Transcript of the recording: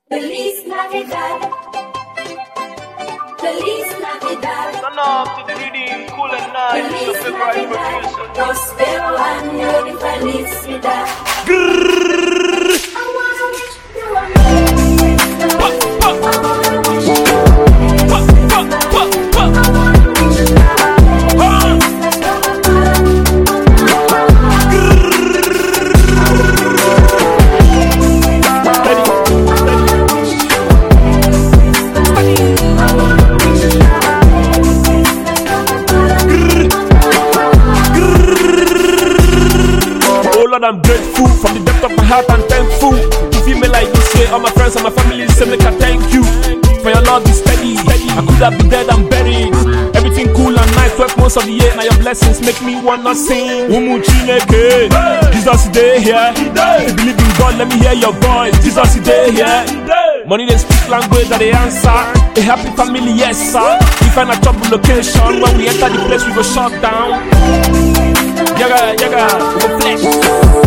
Feliz Navidad. Feliz Navidad. Turn up to the reading, cool and nice. It's your Feliz favorite Navidad. producer. Prospero año de felicidad. I wanna wish you a Merry Christmas. I wanna wish you a Merry Christmas. I wanna wish you a Merry I'm grateful from the depth of my heart and thankful. You feel me like this way, all my friends and my family say make I thank you for your love is steady. I could have been dead and buried. Everything cool and nice, 12 months of the year. Now your blessings make me wanna sing. Umu Chineke, Jesus is there here. If you believe in God, let me hear your voice. Jesus is there here. Money they speak language that they answer. A happy family, yes sir. We find a trouble location. When we enter the place we go shut down. Yaga, yaga, we go flex.